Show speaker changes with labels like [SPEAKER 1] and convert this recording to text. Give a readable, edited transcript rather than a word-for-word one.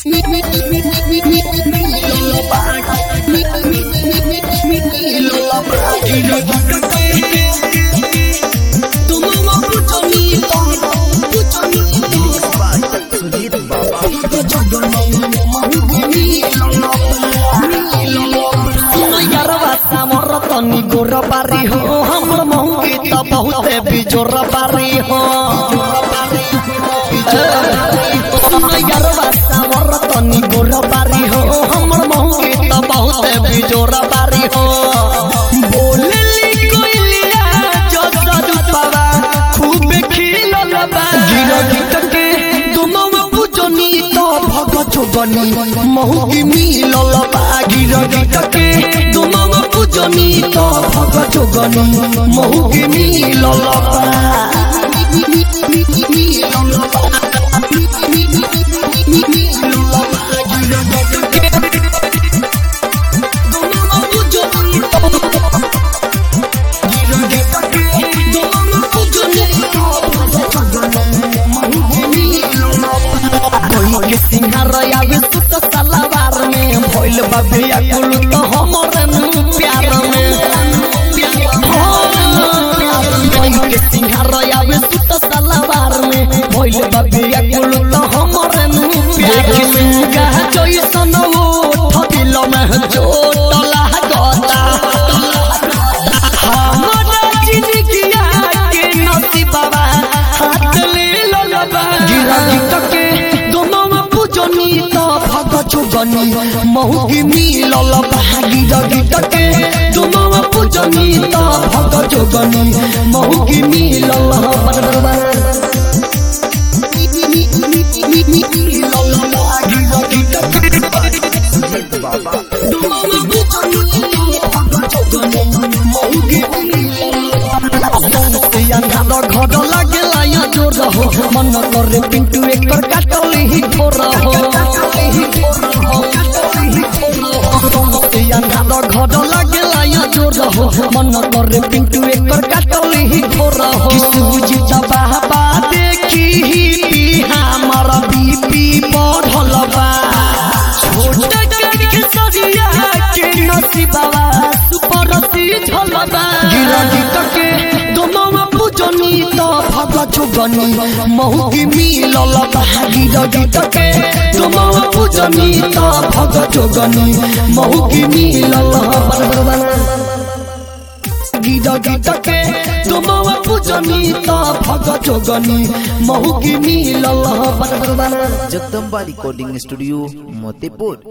[SPEAKER 1] तनी गोरबारी हो हमर महू की त बहुत बिजोर बारी हो तनी गोरबारी हो हमर महू की त बहुत बिजोर बारी हो बोलली कोइलिया जो सरुपवा खूब खिलल बा गिरगिट के तुमम पूजनी त भग जोगनी महू की मिलल बा गिरगिट के तुमम पूजनी तो भग जोगनी महू की मिलल बा सिंहार आवे सुत सलवार में भइल बाबिया कुल तो हमर प्यार में के सिंहार आवे सुत सलवार में भइल बाबिया कुल तो हमर प्यार में कह जइसन वो दिल में चोट लागता हमर जिंदगिया के नसीबा हाथ ले ललबा गिरगिट के पूजनी तो भग जोगनी महू की मिलल बा गिरगिट के तुमम पूजनी तो भग जोगनी महू की मिलल घर लगेला जोर हो मन करे पिंटू एकर काटली ही थोर हो घर लगेला जोर हो मन करे पिंटू एकर काटली ही थोर हो सूजी बाबा देखी ही हमर बीपी बढ़ल बा छोट के सरिया के नसीबा सुपरती झलबा गिरगिट के तुमम पूजनी तो भग जोगनी महू की मिलल बा गिरगिट के तुमम पूजनी तो भग जोगनी महू की मिलल गिरगिट के तुमम पूजनी तो भग जोगनी महू की मिलल
[SPEAKER 2] जगदम्बा रिकॉर्डिंग स्टूडियो मोतीपुर।